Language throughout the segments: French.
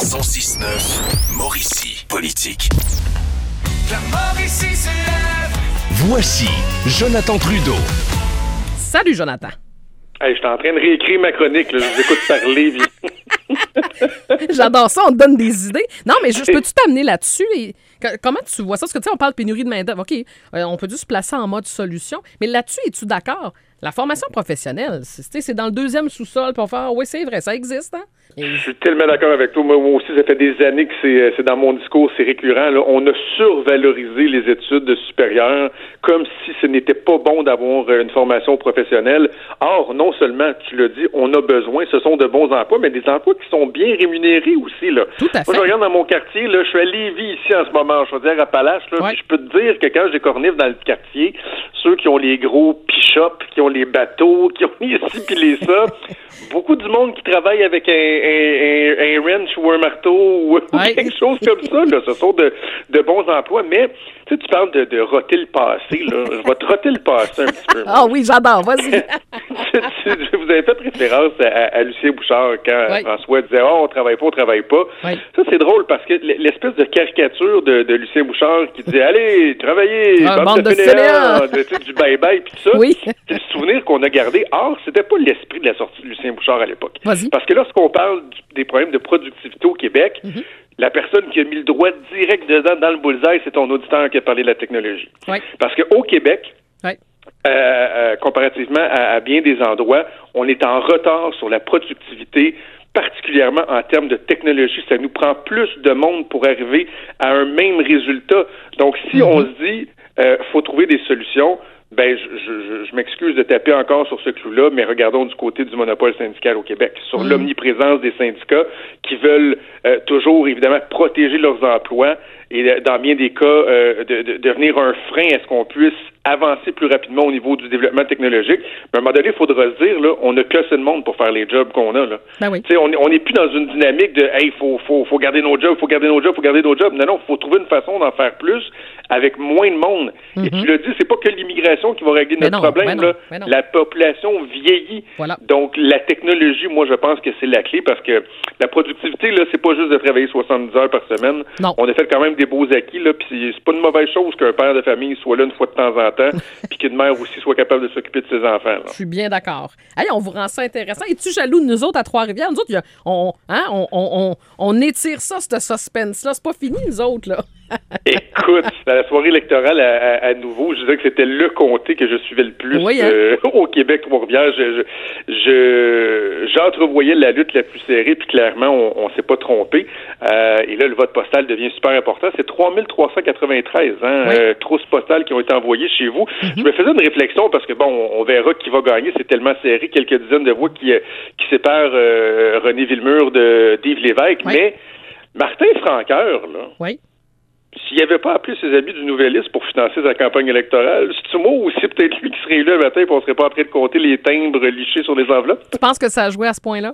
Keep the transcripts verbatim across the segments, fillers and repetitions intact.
cent six neuf, Mauricie Politique. La Mauricie se lève. Voici Jonathan Trudeau. Salut, Jonathan. Hey, je suis en train de réécrire ma chronique, là. Je vous écoute parler. Puis... J'adore ça, on te donne des idées. Non, mais je, je peux-tu t'amener là-dessus? Et, que, comment tu vois ça? Parce que, tu sais, on parle de pénurie de main-d'œuvre. OK, euh, on peut juste se placer en mode solution. Mais là-dessus, es-tu d'accord? La formation professionnelle, c'est, c'est dans le deuxième sous-sol, puis on fait ah, oui, c'est vrai, ça existe, hein? Et... Je suis tellement d'accord avec toi. Moi, moi aussi, ça fait des années que c'est, c'est dans mon discours, c'est récurrent. Là. On a survalorisé les études supérieures comme si ce n'était pas bon d'avoir une formation professionnelle. Or, non seulement, tu l'as dit, on a besoin, ce sont de bons emplois, mais des emplois qui sont bien rémunérés aussi. Là. Tout à fait. Moi, je regarde dans mon quartier, là, je suis à Lévis ici en ce moment, en Chaudière-Appalaches, là, ouais. Puis je peux te dire que quand j'ai cornif dans le quartier, ceux qui ont les gros pick-up, qui ont les bateaux, qui ont les ci puis les ça, beaucoup du monde qui travaille avec un, un, un, un wrench ou un marteau ou ouais. quelque chose comme ça, là. Ce sont de, de bons emplois, mais tu sais, tu parles de, de roter le passé, là. Je vais te roter le passé un petit peu. Ah oui, j'adore, vas-y. Vous avez fait référence à, à, à Lucien Bouchard quand ouais. François disait « Oh, on travaille pas, on travaille pas ouais. ». Ça, c'est drôle parce que l'espèce de caricature de, de Lucien Bouchard qui disait « Allez, travaillez, ah, bande de fainéants, du bye-bye » puis tout ça. Oui. C'est le souvenir qu'on a gardé. Or, c'était pas l'esprit de la sortie de Lucien Bouchard à l'époque. Vas-y. Parce que lorsqu'on parle du, des problèmes de productivité au Québec, mm-hmm. la personne qui a mis le doigt direct dedans dans le bullseye, c'est ton auditeur qui a parlé de la technologie. Oui. Parce qu'au Québec, oui. euh, euh, comparativement à, à bien des endroits, on est en retard sur la productivité, particulièrement en termes de technologie. Ça nous prend plus de monde pour arriver à un même résultat. Donc, si mm-hmm. on se dit, euh, faut trouver des solutions, ben, je, je, je m'excuse de taper encore sur ce clou-là, mais regardons du côté du monopole syndical au Québec, sur mmh. l'omniprésence des syndicats qui veulent euh, toujours, évidemment, protéger leurs emplois et, dans bien des cas, euh, de, de devenir un frein à ce qu'on puisse avancer plus rapidement au niveau du développement technologique. Mais à un moment donné, il faudra se dire, là, on a que assez de monde pour faire les jobs qu'on a, là. Ben oui. Tu sais, on n'est plus dans une dynamique de, hey, faut, faut, faut garder nos jobs, faut garder nos jobs, faut garder nos jobs. Non, non, faut trouver une façon d'en faire plus avec moins de monde. Mm-hmm. Et tu l'as dit, c'est pas que l'immigration qui va régler mais notre non, problème, mais non, là. mais non. La population vieillit. Voilà. Donc, la technologie, moi, je pense que c'est la clé parce que la productivité, là, c'est pas juste de travailler soixante-dix heures par semaine. Non. On a fait quand même des beaux acquis, là, puis c'est pas une mauvaise chose qu'un père de famille soit là une fois de temps en temps, puis qu'une mère aussi soit capable de s'occuper de ses enfants. Là. Je suis bien d'accord. Hey, on vous rend ça intéressant. Es-tu jaloux de nous autres à Trois-Rivières? Nous autres, on, hein, on, on, on, on étire ça, ce suspense-là. C'est pas fini, nous autres, là. Écoute, à la soirée électorale à, à, à nouveau, je disais que c'était le comté que je suivais le plus oui, hein? euh, au Québec, Trois-Rivières. Je, je, je, j'entrevoyais la lutte la plus serrée, puis clairement, on, on s'est pas trompé. Euh, et là, le vote postal devient super important. C'est trois mille trois cent quatre-vingt-treize hein, oui. euh, trousses postales qui ont été envoyées chez vous. Mm-hmm. Je me faisais une réflexion parce que, bon, on, on verra qui va gagner. C'est tellement serré, quelques dizaines de voix qui, qui séparent euh, René Villemur de d'Yves Lévesque. Oui. Mais Martin Franqueur, là... Oui. S'il n'avait pas appelé ses amis du Nouvelliste pour financer sa campagne électorale, c'est-tu moi ou c'est peut-être lui qui serait là le matin et on serait pas en train de compter les timbres lichés sur les enveloppes? Tu penses que ça a joué à ce point-là?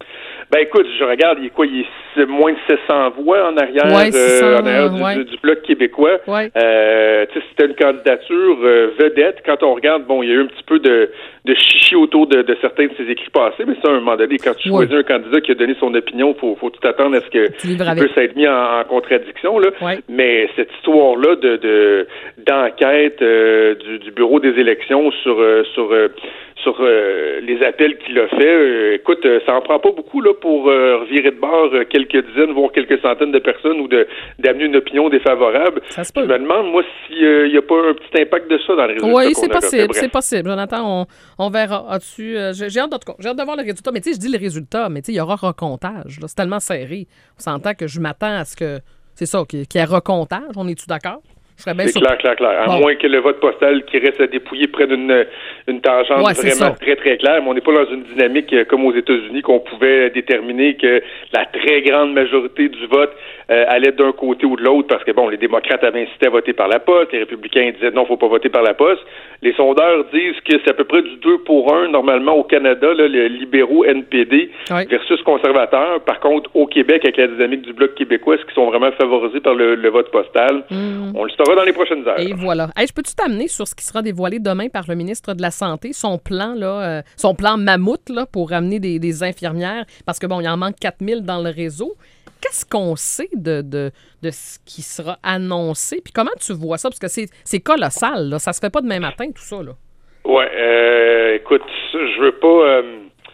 Ben écoute, je regarde, il est quoi? Il est moins de sept cents voix en arrière, ouais, euh, en arrière du, ouais. du, du Bloc québécois. Ouais. Euh, tu sais, c'était une candidature euh, vedette. Quand on regarde, bon, il y a eu un petit peu de, de chichi autour de, de certains de ses écrits passés, mais ça, à un moment donné, quand tu ouais. choisis un candidat qui a donné son opinion, faut, faut tout attendre à ce que il puisse être mis en, en contradiction, là. Ouais. Mais cette histoire-là de, de d'enquête euh, du, du bureau des élections sur euh, sur euh, sur euh, les appels qu'il a fait, euh, écoute, euh, ça en prend pas beaucoup là pour euh, revirer de bord euh, quelques dizaines, voire quelques centaines de personnes ou de d'amener une opinion défavorable. Ça se peut. Je me demande, moi, s'il n'y euh, a pas un petit impact de ça dans les résultats. Oui, qu'on c'est a possible, fait. c'est possible. Jonathan, on, on verra là-dessus. Euh, j'ai, j'ai hâte, en tout cas, j'ai hâte de voir le résultat. Mais tu sais, je dis le résultat, mais tu sais, il y aura recomptage. Là. C'est tellement serré. On s'entend que je m'attends à ce que, c'est ça, qu'il y ait recomptage. On est-tu d'accord? C'est clair, clair, clair. À bon. moins que le vote postal qui reste à dépouiller prenne une, une tangente ouais, vraiment très, très claire. Mais on n'est pas dans une dynamique euh, comme aux États-Unis qu'on pouvait déterminer que la très grande majorité du vote euh, allait d'un côté ou de l'autre parce que, bon, les démocrates avaient incité à voter par la poste, les républicains disaient non, faut pas voter par la poste. Les sondeurs disent que c'est à peu près du deux pour un normalement au Canada, là, les libéraux N P D ouais. versus conservateurs. Par contre, au Québec, avec la dynamique du Bloc québécois, est-ce qu'ils sont vraiment favorisés par le, le vote postal? Mmh. On le saura dans les prochaines heures. Et voilà. Hey, je peux-tu t'amener sur ce qui sera dévoilé demain par le ministre de la Santé, son plan, là, euh, son plan mammouth là, pour ramener des, des infirmières, parce que bon, il en manque quatre mille dans le réseau. qu'est-ce qu'on sait de, de, de ce qui sera annoncé? Puis comment tu vois ça? Parce que c'est, c'est colossal, là. Ça se fait pas demain matin, tout ça, là. Ouais, euh, écoute, je veux pas... Euh...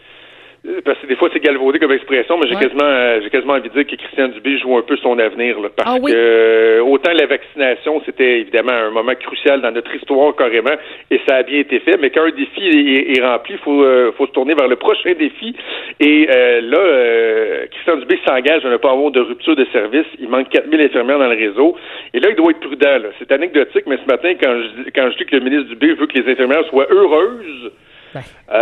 Parce que des fois, c'est galvaudé comme expression, mais j'ai ouais. quasiment euh, j'ai quasiment envie de dire que Christian Dubé joue un peu son avenir. Là, parce ah, oui. que euh, autant la vaccination, c'était évidemment un moment crucial dans notre histoire carrément, et ça a bien été fait, mais quand un défi est, est rempli, il faut, euh, faut se tourner vers le prochain défi. Et euh, là, euh, Christian Dubé s'engage à ne pas avoir de rupture de service. Il manque quatre mille infirmières dans le réseau. Et là, il doit être prudent. Là. C'est anecdotique, mais ce matin, quand je, quand je dis que le ministre Dubé veut que les infirmières soient heureuses, Ben.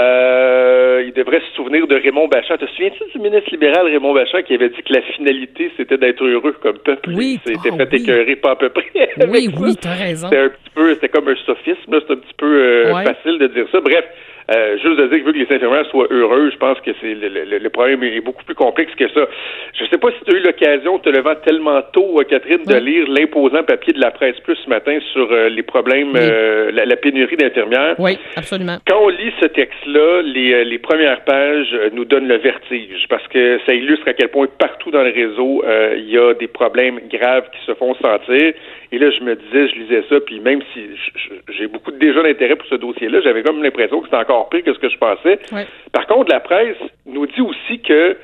Euh, il devrait se souvenir de Raymond Bachand. Te souviens-tu du ministre libéral Raymond Bachand qui avait dit que la finalité, c'était d'être heureux comme peuple? Oui. C'était oh, fait oui. écœurer pas à peu près. Oui, oui, t'as raison. C'était un petit peu, c'était comme un sophisme, là. C'est un petit peu euh, ouais. facile de dire ça. Bref, euh, juste de dire qu'il veut que les infirmières soient heureux, je pense que c'est le, le, le problème est beaucoup plus complexe que ça. Je sais pas si tu as eu l'occasion, te levant tellement tôt, Catherine, de oui. lire l'imposant papier de la Presse Plus ce matin sur euh, les problèmes, oui. euh, la, la pénurie d'infirmières. Oui, absolument. Quand on lit ce texte-là, les, les premières pages nous donnent le vertige parce que ça illustre à quel point partout dans le réseau, euh, il y a des problèmes graves qui se font sentir. Et là, je me disais, je lisais ça, puis même si j'ai beaucoup déjà d'intérêt pour ce dossier-là, j'avais comme l'impression que c'était encore pire que ce que je pensais. Ouais. Par contre, la presse nous dit aussi que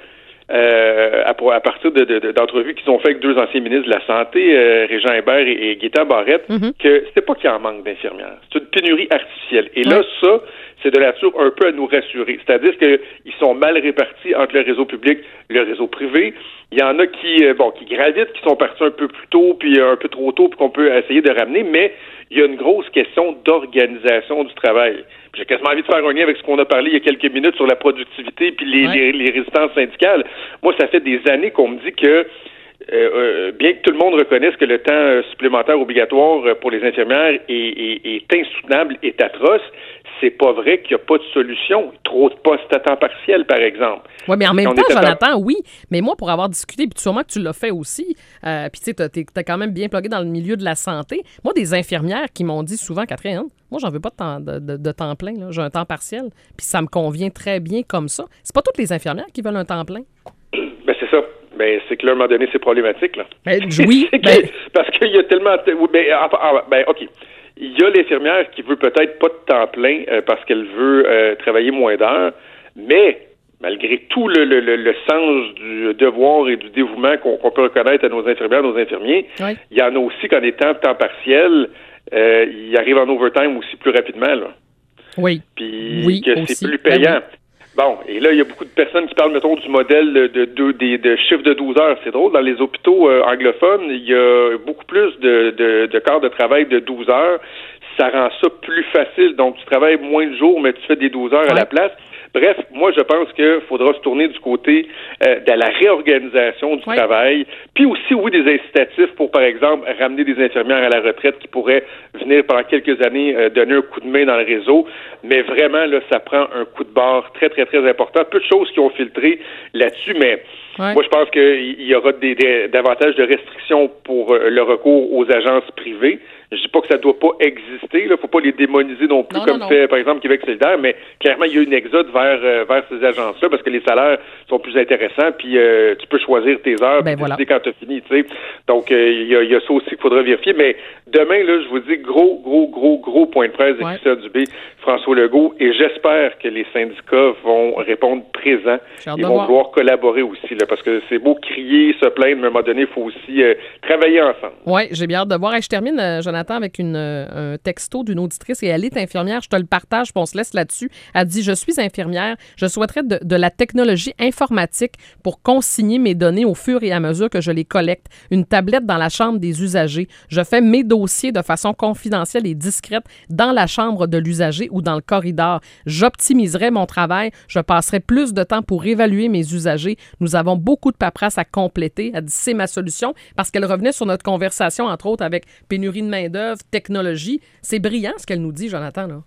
Euh, à, à partir de, de, d'entrevues qu'ils ont fait avec deux anciens ministres de la Santé, euh, Régent Hébert et, et Gaétan Barrette, mm-hmm. que c'était pas qu'il y en manque d'infirmières. C'est une pénurie artificielle. Et ouais. là, ça, c'est de nature un peu à nous rassurer. C'est-à-dire qu'ils sont mal répartis entre le réseau public et le réseau privé. Il y en a qui, euh, bon, qui gravitent, qui sont partis un peu plus tôt, puis un peu trop tôt, puis qu'on peut essayer de ramener, mais il y a une grosse question d'organisation du travail. J'ai quasiment envie de faire un lien avec ce qu'on a parlé il y a quelques minutes sur la productivité puis les, ouais. les, les résistances syndicales. Moi, ça fait des années qu'on me dit que, euh, euh, bien que tout le monde reconnaisse que le temps euh, supplémentaire obligatoire pour les infirmières est, est, est insoutenable, est atroce, c'est pas vrai qu'il n'y a pas de solution. Trop de postes à temps partiel, par exemple. Oui, mais en même on temps, Jonathan, temps... oui. Mais moi, pour avoir discuté, puis sûrement que tu l'as fait aussi, euh, puis tu sais, t'es, t'es quand même bien plugué dans le milieu de la santé. Moi, des infirmières qui m'ont dit souvent, Catherine, moi, j'en veux pas de temps, de, de, de temps plein. Là. J'ai un temps partiel, puis ça me convient très bien comme ça. C'est pas toutes les infirmières qui veulent un temps plein. Ben c'est ça. Ben, c'est que là, à un moment donné, c'est problématique, là. Ben, oui. que, ben... Parce qu'il y a tellement... Ben, enfin, ben, OK. Il y a l'infirmière qui veut peut-être pas de temps plein euh, parce qu'elle veut euh, travailler moins d'heures, mais malgré tout le, le, le, le sens du devoir et du dévouement qu'on, qu'on peut reconnaître à nos infirmières, nos infirmiers, oui. il y en a aussi qu'en étant temps partiel, euh, ils arrivent en overtime aussi plus rapidement, là. Oui. Puis oui, que aussi. c'est plus payant. Ben oui. Bon, et là, il y a beaucoup de personnes qui parlent, mettons, du modèle de, de, de, de, de chiffre de douze heures. C'est drôle, dans les hôpitaux euh, anglophones, il y a beaucoup plus de, de, de quarts de travail de douze heures. Ça rend ça plus facile. Donc, tu travailles moins de jours, mais tu fais des douze heures ouais. à la place. Bref, moi, je pense qu'il faudra se tourner du côté euh, de la réorganisation du ouais. travail, puis aussi, oui, des incitatifs pour, par exemple, ramener des infirmières à la retraite qui pourraient venir pendant quelques années euh, donner un coup de main dans le réseau. Mais vraiment, là, ça prend un coup de barre très, très, très important. Peu de choses qui ont filtré là-dessus, mais ouais. moi, je pense qu'il y aura des, des, davantage de restrictions pour euh, le recours aux agences privées. Je dis pas que ça doit pas exister, là, faut pas les démoniser non plus, non, comme non, fait, non. par exemple, Québec solidaire, mais clairement, il y a une exode vers, euh, vers ces agences-là, parce que les salaires sont plus intéressants, puis euh, tu peux choisir tes heures, ben puis voilà. décider quand tu as fini, tu sais. Donc, euh, il y, a, y a ça aussi qu'il faudra vérifier, mais demain, là, je vous dis, gros, gros, gros, gros point de presse de ouais. Christian Dubé, François Legault, et j'espère que les syndicats vont répondre présents, ils vont vouloir collaborer aussi, là, parce que c'est beau crier, se plaindre, mais à un moment donné, il faut aussi euh, travailler ensemble. Oui, j'ai bien hâte de voir. Et je termine, euh, Jonathan, avec une, euh, un texto d'une auditrice, et elle est infirmière, je te le partage, puis on se laisse là-dessus. Elle dit « Je suis infirmière, je souhaiterais de, de la technologie informatique pour consigner mes données au fur et à mesure que je les collecte. Une tablette dans la chambre des usagers. Je fais mes dossiers de façon confidentielle et discrète dans la chambre de l'usager ou dans le corridor. J'optimiserai mon travail, je passerai plus de temps pour évaluer mes usagers. Nous avons beaucoup de paperasse à compléter. » Elle dit « C'est ma solution. » Parce qu'elle revenait sur notre conversation, entre autres, avec pénurie de main-d'œuvre, technologie. C'est brillant ce qu'elle nous dit, Jonathan, là.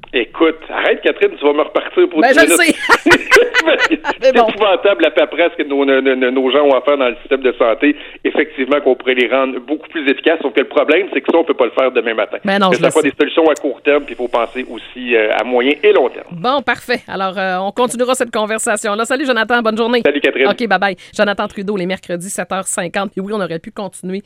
Écoute, arrête, Catherine, tu vas me repartir pour Ben, dix je le minutes. sais. C'est bon. épouvantable la paperasse que nos, nos, nos, nos gens ont à faire dans le système de santé. Effectivement, qu'on pourrait les rendre beaucoup plus efficaces. Sauf que le problème, c'est que ça, on peut pas le faire demain matin. Ben non, que je ça le soit sais. des solutions à court terme, puis il faut penser aussi euh, à moyen et long terme. Bon, parfait. Alors, euh, on continuera cette conversation-là. Salut, Jonathan. Bonne journée. Salut, Catherine. OK, bye-bye. Jonathan Trudeau, les mercredis, sept heures cinquante. Puis oui, on aurait pu continuer